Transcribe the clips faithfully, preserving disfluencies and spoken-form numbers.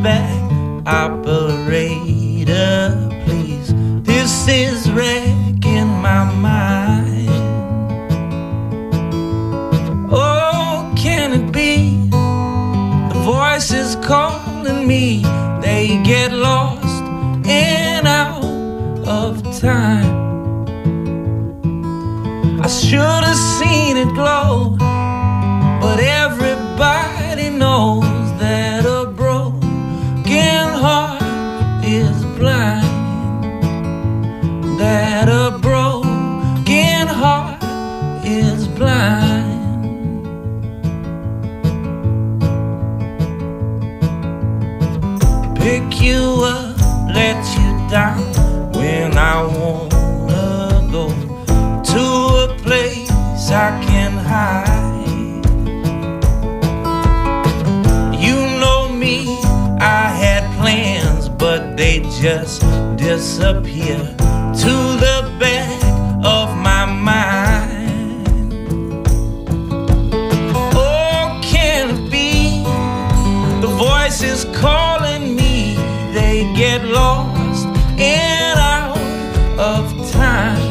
back, operator, please. This is wrecking my mind. Oh, can it be the voices calling me? They get lost and out of time. I should have seen it glow, but everybody knows that a broken heart is blind. That a broken heart is blind. Pick you up, let you down when I wanna go to a place I can hide. You know me, I had plans, but they just disappear to the back of my mind. Oh, can it be the voices calling me? They get lost and out of time.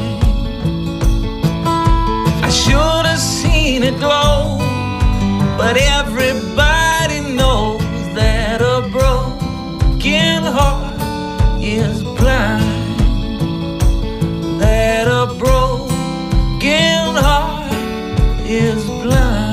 I should have seen it glow, but everybody knows that a broken heart is blind. That a broken heart is blind.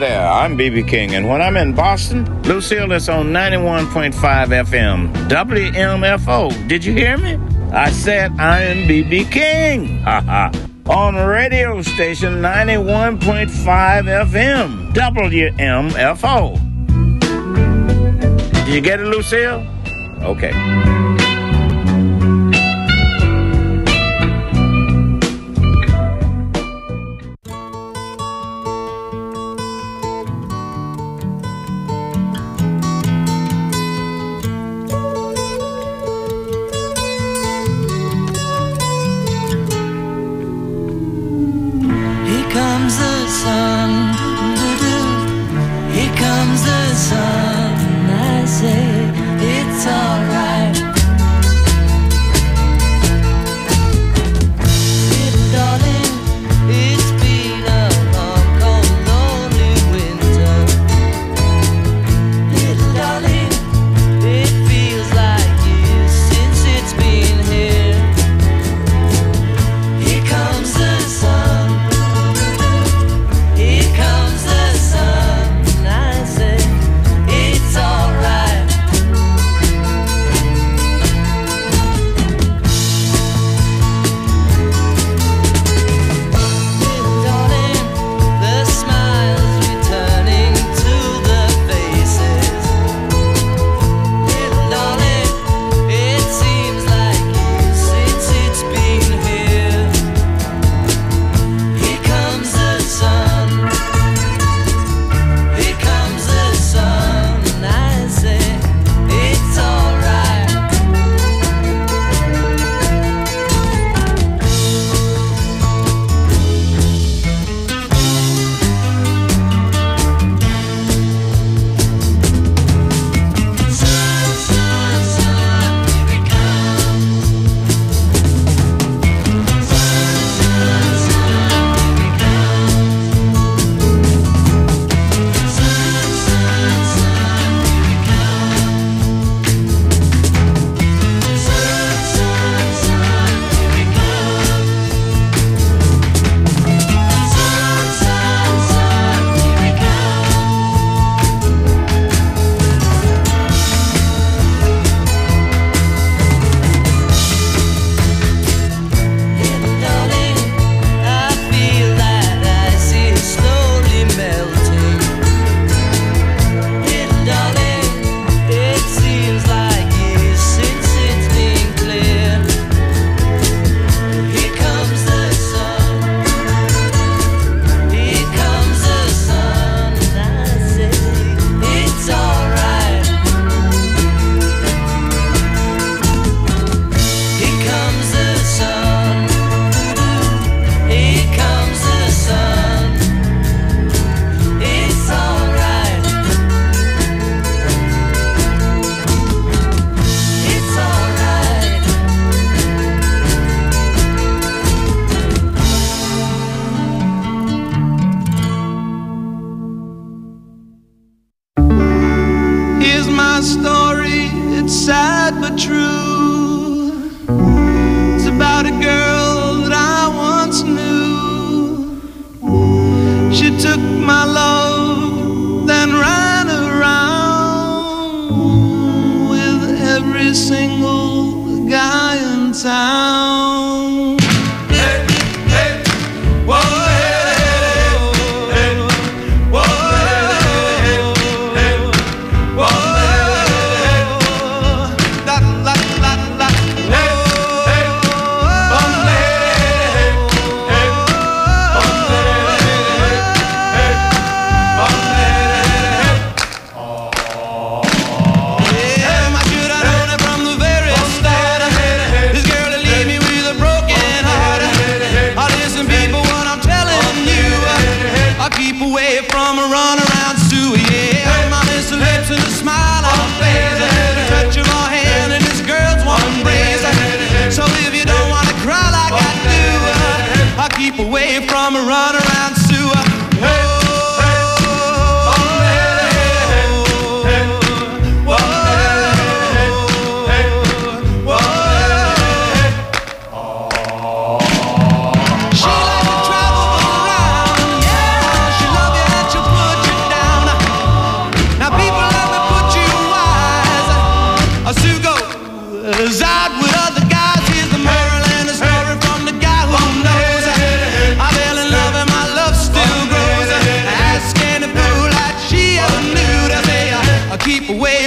there, I'm B B King, and when I'm in Boston, Lucille is on ninety-one point five F M, W M F O. Did you hear me? I said I am B B King. Ha ha. On radio station ninety-one point five F M, W M F O. Did you get it, Lucille? Okay. Yeah, my should I known it from the very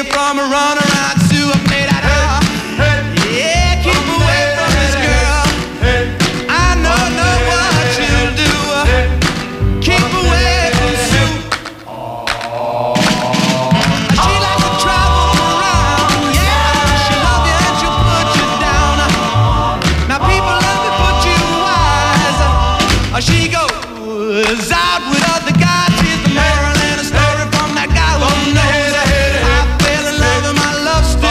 from a runaround to a play that out. Yeah, keep away from this girl. I know, know what you'll do. Keep away from Sue. She likes to travel around. Yeah, she love you and she'll put you down. Now people let me put you wise. She goes out with other guys. Here's the moral and a story from that guy who knows. I fell in love and my love story.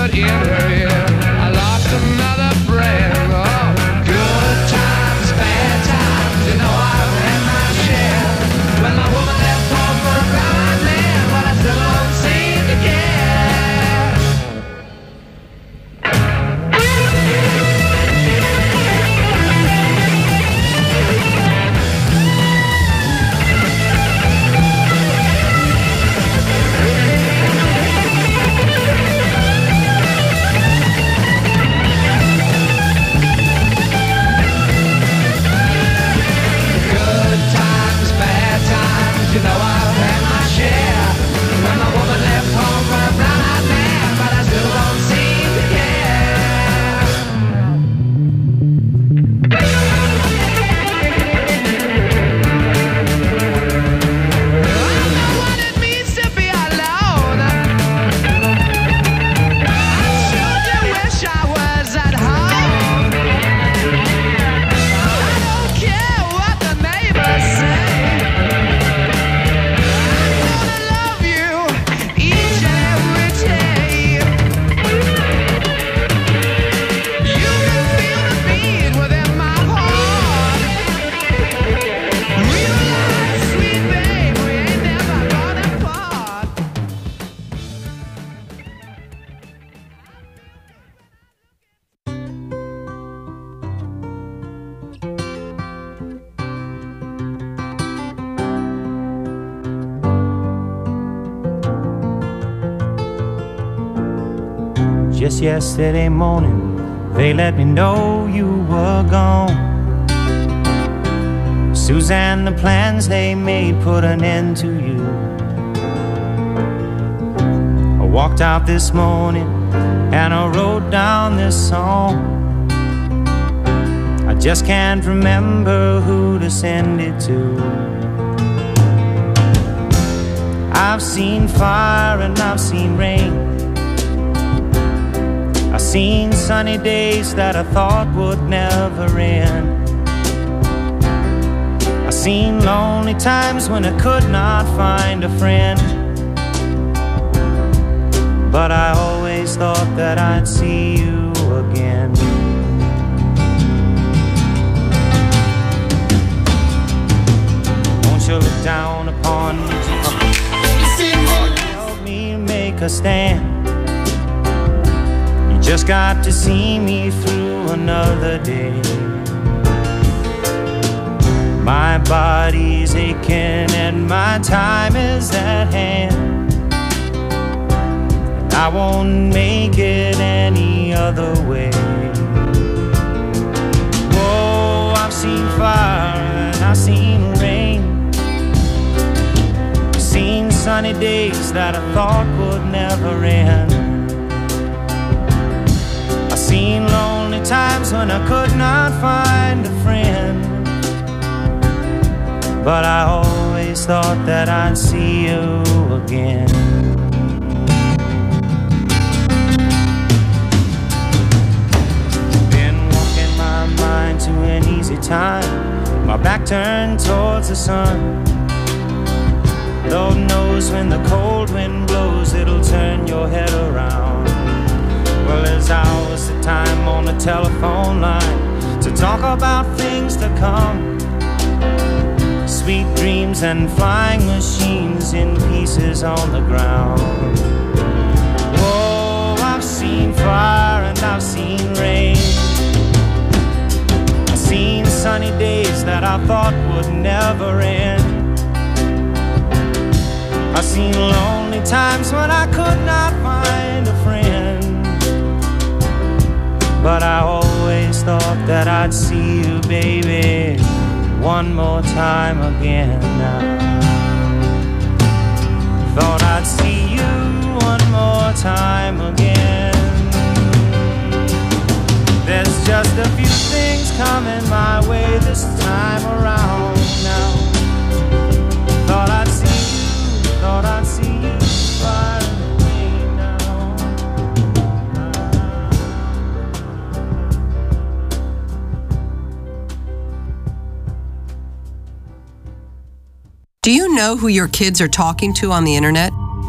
but in her ear I lost another friend. Oh, good times, bad times, you know I've had my share. When my woman left home for a brown man, but I still don't seem to care. You know I've had my share. When my woman left home for a brown-eyed man, but I still don't seem to care. I know what it means to be alone. I sure do wish I was at home. I don't care what the neighbors say. Just yesterday morning, they let me know you were gone. Suzanne, the plans they made put an end to you. I walked out this morning and I wrote down this song. I just can't remember who to send it to. I've seen fire and I've seen rain. I've seen sunny days that I thought would never end. I've seen lonely times when I could not find a friend. But I always thought that I'd see you again. Won't you look down upon me, Jesus? Help me make a stand. Just got to see me through another day. My body's aching and my time is at hand. And I won't make it any other way. Whoa, I've seen fire and I've seen rain. I've seen sunny days that I thought would never end. Seen lonely times when I could not find a friend. But I always thought that I'd see you again. Been walking my mind to an easy time, my back turned towards the sun. Lord knows when the cold wind blows, it'll turn your head around. Well, there's hours of time on the telephone line to talk about things to come. Sweet dreams and flying machines in pieces on the ground. Whoa, I've seen fire and I've seen rain. I've seen sunny days that I thought would never end. I've seen lonely times when I could not find a friend. But I always thought that I'd see you, baby, one more time again now. Thought I'd see you one more time again. There's just a few things coming my way this time around now. Thought I'd see you, thought I'd see you far away now. Do you know who your kids are talking to on the internet?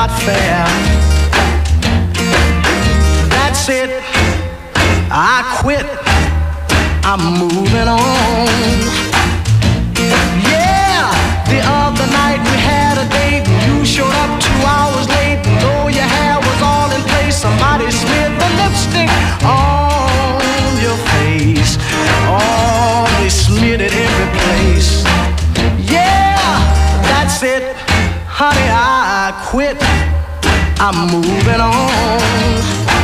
not fair. That's it, I quit, I'm moving on. Yeah, the other night we had a date. You showed up two hours late. Though your hair was all in place, somebody smeared the lipstick on your face. Oh, they smeared it every place. Yeah, that's it, honey, I quit, I'm moving on.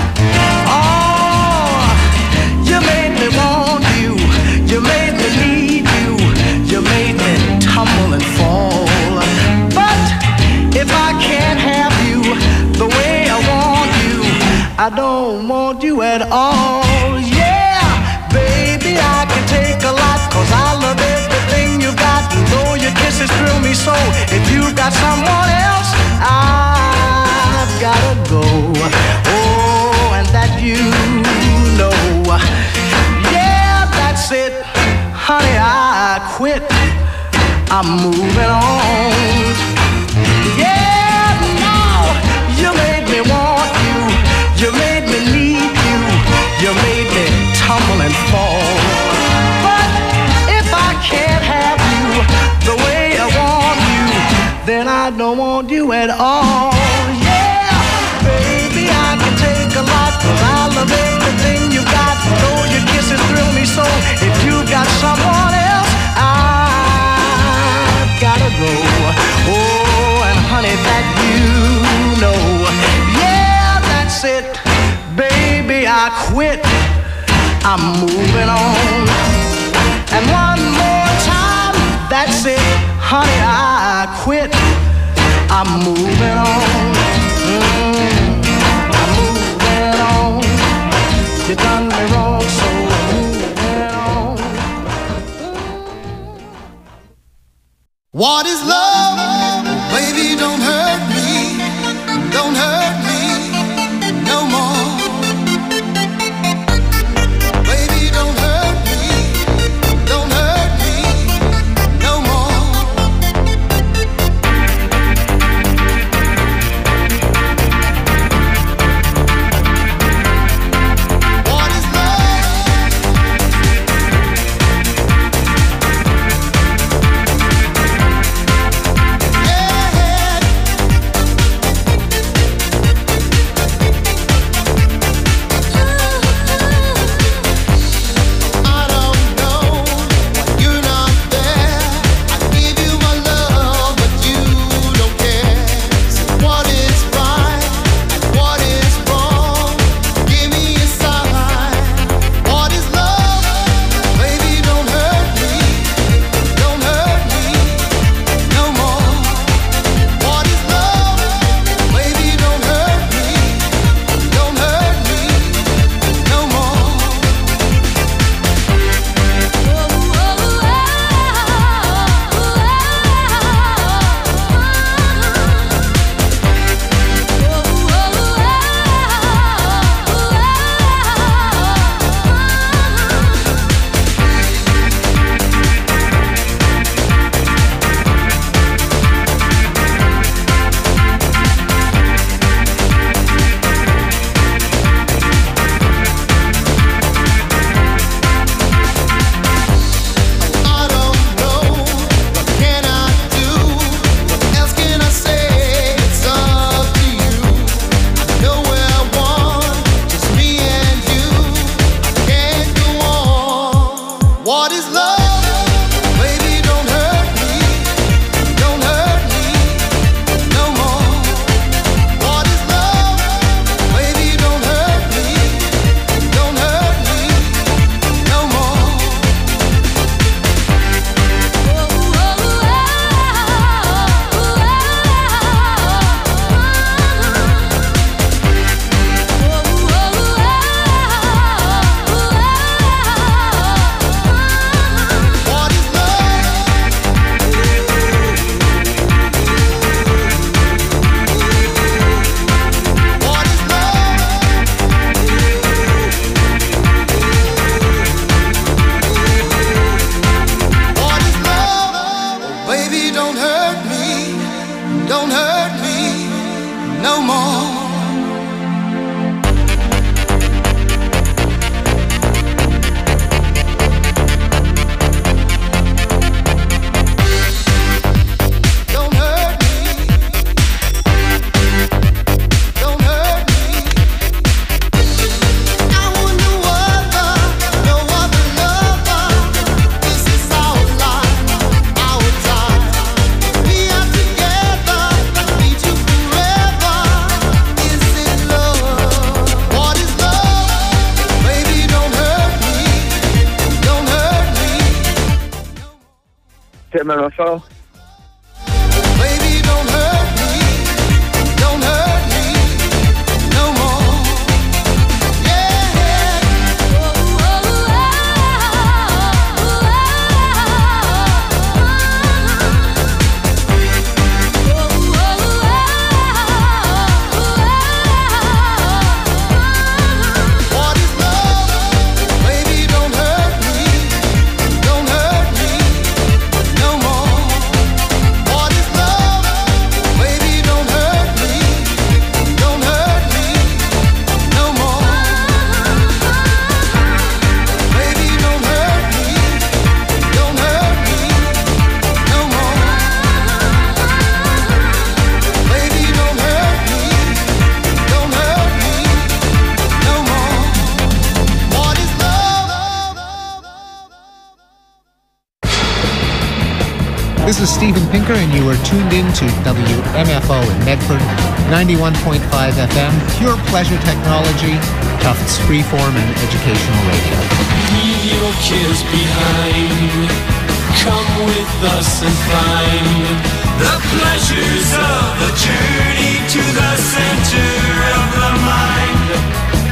Oh, you made me want you, you made me need you, you made me tumble and fall. But if I can't have you the way I want you, I don't want you at all. Yeah, baby, I can take a lot, cause I love everything you got. And though your kisses thrill me so, if you've got someone else, I've gotta go. Oh, and that you know. Yeah, that's it, honey, I quit, I'm moving on. Yeah, now you made me want you, you made me need you, you made me tumble and fall. But if I can't have you the way I want you, then I don't want you at all. Yeah, baby, I can take a lot, cause I love everything you got. Though your kisses thrill me so, if you got someone else, I've gotta go. Oh, and honey, that you know. Yeah, that's it, baby, I quit, I'm moving on. And one more time, that's it, honey, I quit, I'm moving on. Mm, I'm moving on. You done me wrong, so I'm moving on. What is love? Baby, don't hurt me, don't hurt me no more. Baby, don't hurt me, don't hurt me no more. M M F O. Baby, don't hurt me, don't hurt me no more. Yeah. Oh, oh, what is love? Baby, don't hurt me, don't hurt me no more. What is love? Baby, don't hurt me, don't hurt me no more. Baby, don't hurt me, don't hurt me no more. Baby, don't hurt me, don't hurt me no more. What is love? This is Steven Pinker, and you are tuned in to W M F O in Medford, ninety-one point five F M, pure pleasure technology, Tufts freeform and educational radio. Leave your cares behind. Come with us and find the pleasures of the journey to the center of the mind.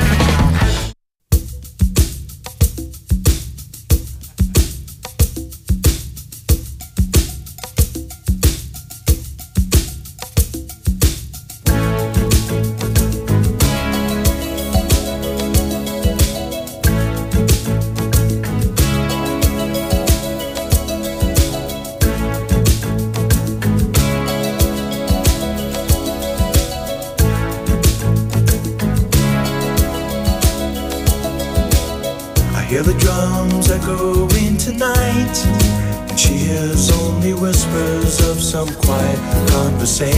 I hear the drums echoing tonight, and she hears only whispers of some quiet conversation.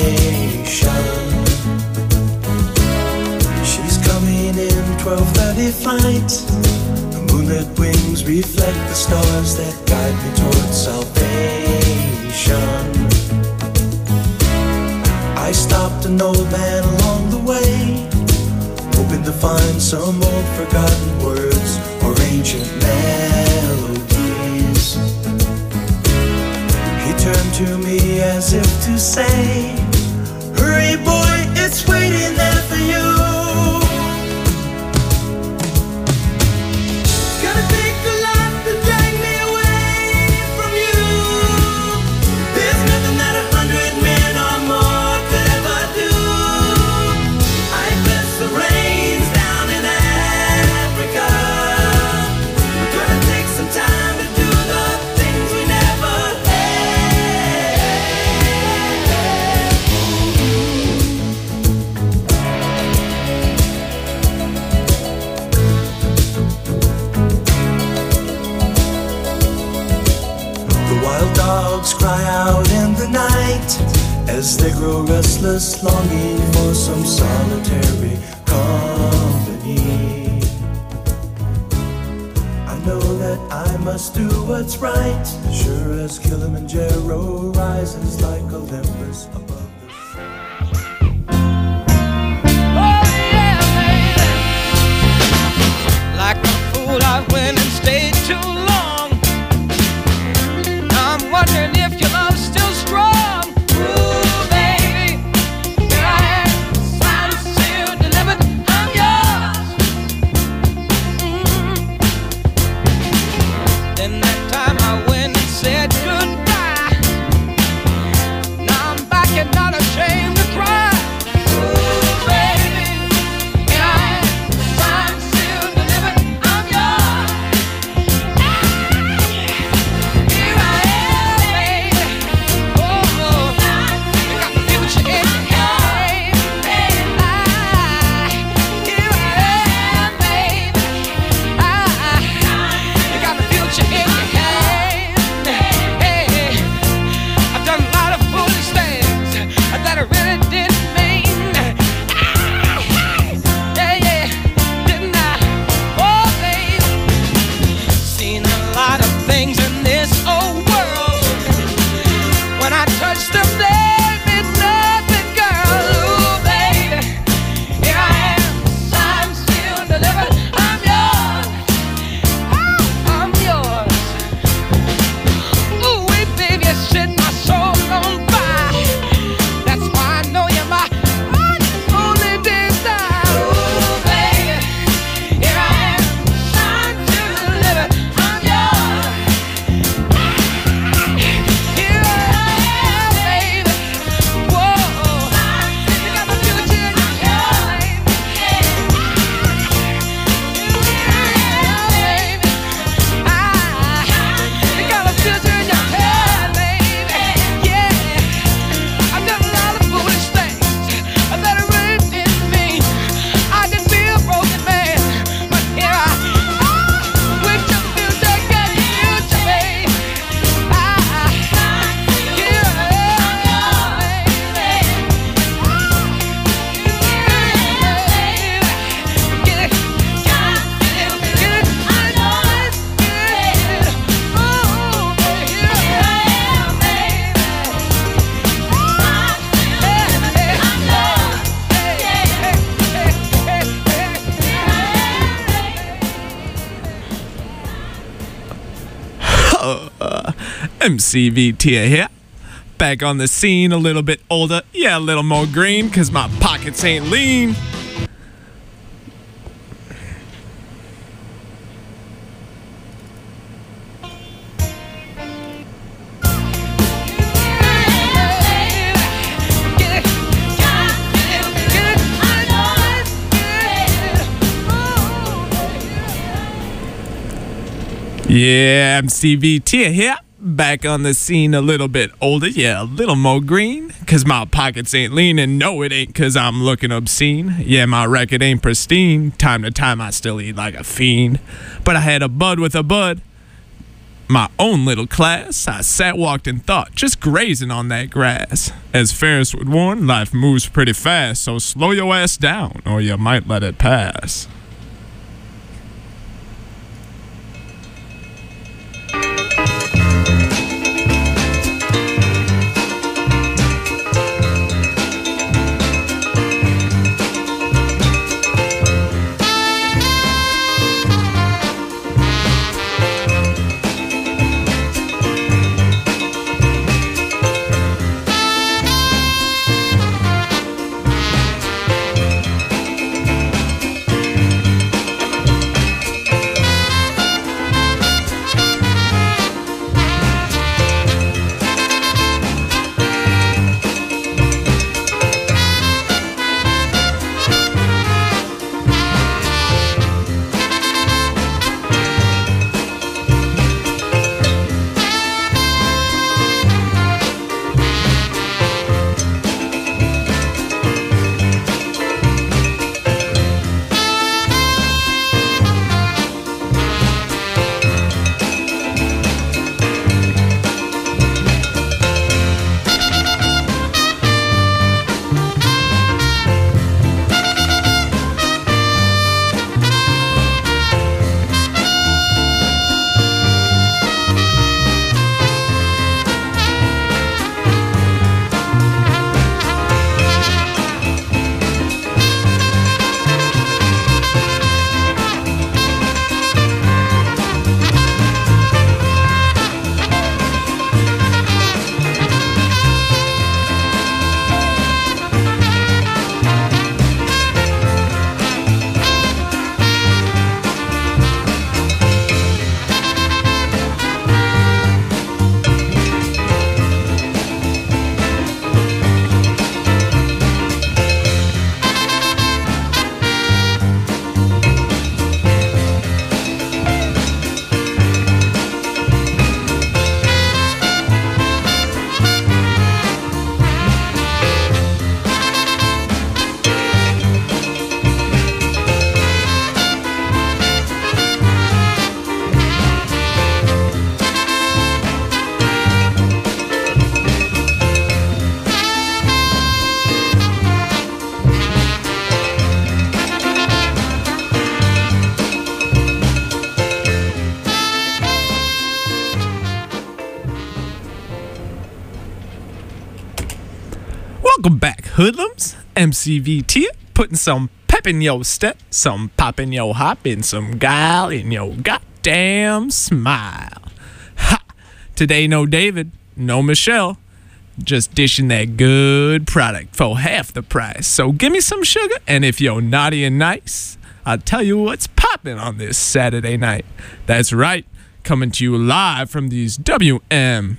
She's coming in twelve thirty flight. The moonlit wings reflect the stars that guide me towards salvation. I stopped an old man along the way, hoping to find some old forgotten words or ancient melodies. He turned to me as if to say, hurry boy, it's waiting there for you. It's gonna take a lot to drag me away from you. There's nothing that a hundred men or more could ever do. I bless the rains down in Africa. We're gonna take some time to do the things we never had. The wild dogs cry out in the night as they grow restless, longing for some solitary company. I know that I must do what's right, sure as Kilimanjaro rises like Olympus above the Like a fool, I went and stayed too long. I'm wondering if your love's still strong. Ooh, baby, here I am, signed, sealed, delivered, I'm yours. Mm. Then that time I went and said goodbye. Now M C V T here. Back on the scene, a little bit older, yeah, a little more green, cause my pockets ain't lean. Yeah, M C V T here. Back on the scene, a little bit older, yeah, a little more green. Cause my pockets ain't lean, and no, it ain't cause I'm looking obscene. Yeah, my record ain't pristine. Time to time, I still eat like a fiend. But I had a bud with a bud. My own little class. I sat, walked, and thought, just grazing on that grass. As Ferris would warn, life moves pretty fast, so slow your ass down, or you might let it pass. Welcome back, hoodlums. M C V T putting some pep in your step, some pop in your hop, and some guile in your goddamn smile. Ha! Today, no David, no Michelle, just dishing that good product for half the price. So give me some sugar, and if you're naughty and nice, I'll tell you what's popping on this Saturday night. That's right, coming to you live from these W M.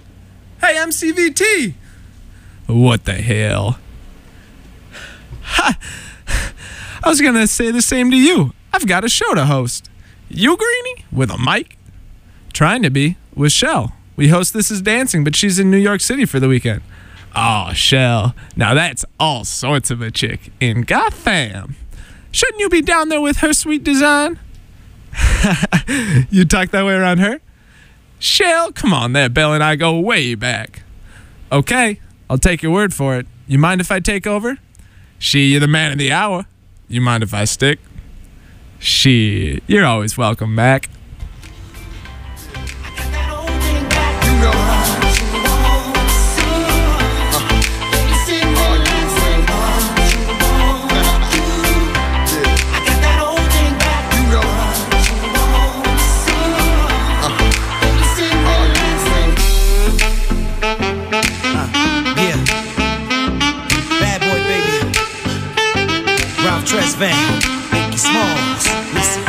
Hey, M C V T! What the hell? Ha! I was gonna say the same to you. I've got a show to host. You, Greenie, with a mic? Trying to be, with Shell. We host This Is Dancing, but she's in New York City for the weekend. Oh, Shell. Now that's all sorts of a chick in Gotham. Shouldn't you be down there with her sweet design? You talk that way around her? Shell, come on there. Belle and I go way back. Okay, I'll take your word for it. You mind if I take over? She, you're the man of the hour. You mind if I stick? She, you're always welcome back. Trust Van, Biggie Smalls. Listen.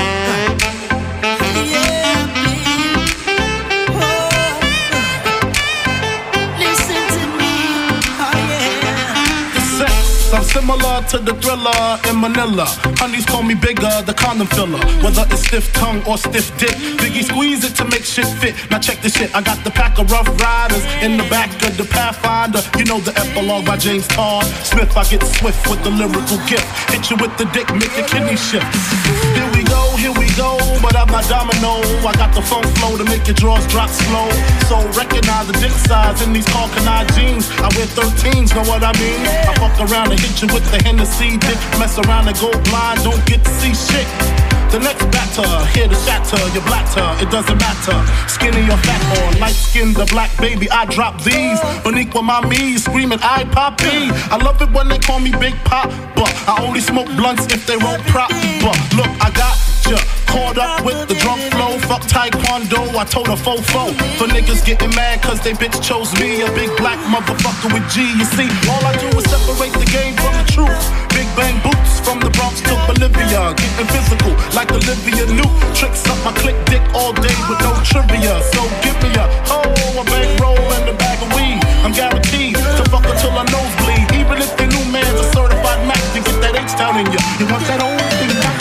I'm similar to the Thriller in Manila. Honeys call me bigger, the condom filler. Whether it's stiff tongue or stiff dick, Biggie squeeze it to make shit fit. Now check this shit, I got the pack of Rough Riders in the back of the Pathfinder. You know the epilogue by James Todd Smith. I get swift with the lyrical gift. Hit you with the dick, make your kidney shift. Here we go, here we go, but I'm not domino. I got the funk flow to make your drawers drop slow. So recognize the dick size in these Calcanine jeans. I wear thirteens, know what I mean? I fuck around and hit you with the Hennessy dick. Mess around and go blind, don't get to see shit. The next batter, here to shatter your blatter, it doesn't matter. Skinny or fat or light skinned or black, baby, I drop these. Beneath with my me, screaming I poppy. I love it when they call me Big Pop, but I only smoke blunts if they roll prop. But look, I got ya caught up with the drunk flow. Fuck taekwondo, I told a fofo. For niggas getting mad cause they bitch chose me, a big black motherfucker with G. You see, all I do is separate the game from the truth. Big bang boots from the Bronx to Bolivia, getting physical like Olivia Newt. Tricks up my click dick all day with no trivia. So give me a oh, a bankroll and a bag of weed. I'm guaranteed to fuck until I nosebleed. Even if the new man's a certified Mac to get that H-Town in ya. You want that old thing back?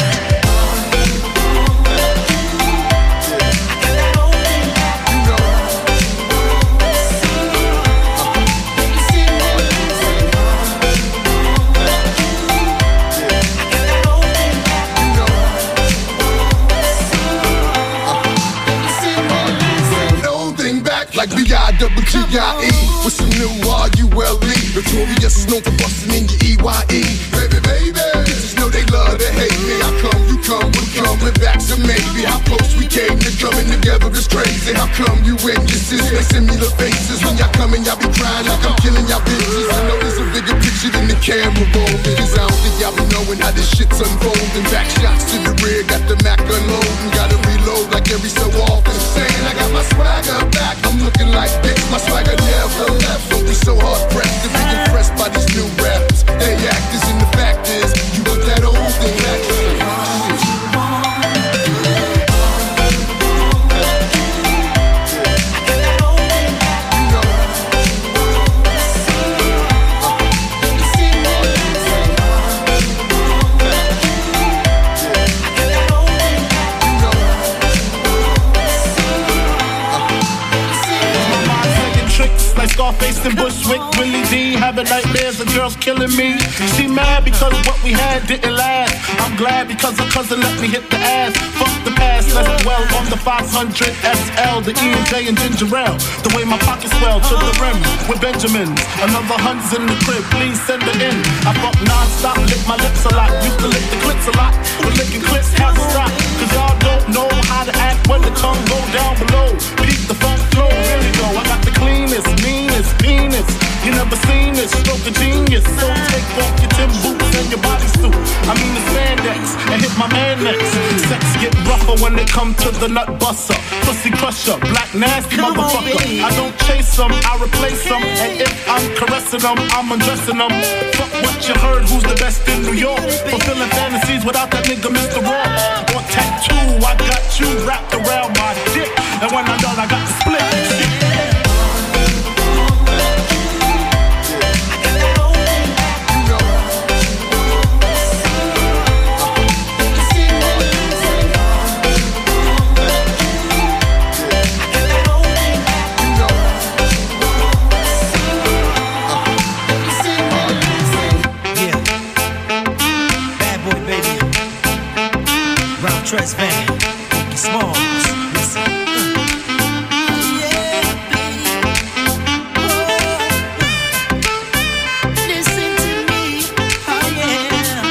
Like B I double G I E with some new R U L E. Notorious, known for busting in your E Y E. Baby, baby, bitches know they love to hate me. I come, you come, we coming back to maybe. How close we came to coming together is crazy. How come you witnesses make similar faces? When y'all coming, y'all be crying like I'm killing y'all bitches. I know there's a bigger picture than the camera roll. Because I don't think y'all be knowing how this shit's unfolding. Back shots to the rear, got the Mac unloading. Gotta reload like every so often. Saying I got my swagger back. I'm looking like this, my swagger never left. Don't be so hard pressed to be impressed by these new rappers. They actors and the fact is, you want that old thing back. Scarface and Bushwick, Willie D, having nightmares of girls killing me. She mad because what we had didn't last. I'm glad because her cousin let me hit the ass. Fuck the past, let's dwell on the five hundred S L, the E and J and ginger ale. The way my pockets swell to the rim with Benjamins. Another hundred's in the crib, please send her in. I fuck non-stop, lick my lips a lot. Used to lick the clips a lot, but licking clips has to stop. Cause y'all don't know how to act when the tongue go down below. Peep the funk flow, really go. I got the cleanest, meanest penis. You never seen this, stroke of genius. So take off your Tim boots and your bodysuit. I mean the spandex, and hit my man next. Sex get rougher when they come to the nut buster. Pussy crusher, black nasty Come motherfucker. On, I don't chase them, I replace them. And if I'm caressing them, I'm undressing them. Fuck what you heard, who's the best in New York? Fulfilling fantasies without that nigga Mister Raw. Or tattoo, I got you wrapped around my dick. And when I'm done, I got the split. Shit. Trust Van, Biggie Smalls. Listen. Listen to me. Oh yeah.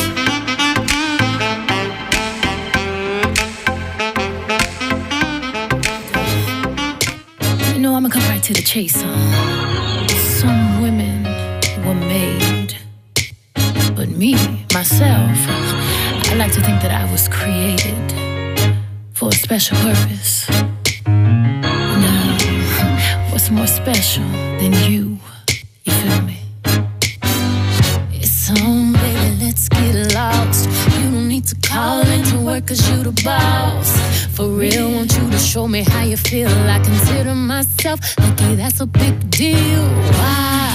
You know, I'ma come right to the chase, huh? Some women were made, but me, myself, I like to think that I was created for a special purpose. Now, what's more special than you? You feel me? It's on, baby, let's get lost. cause you the boss. For real, want you to show me how you feel. I consider myself lucky, that's a big deal. Why?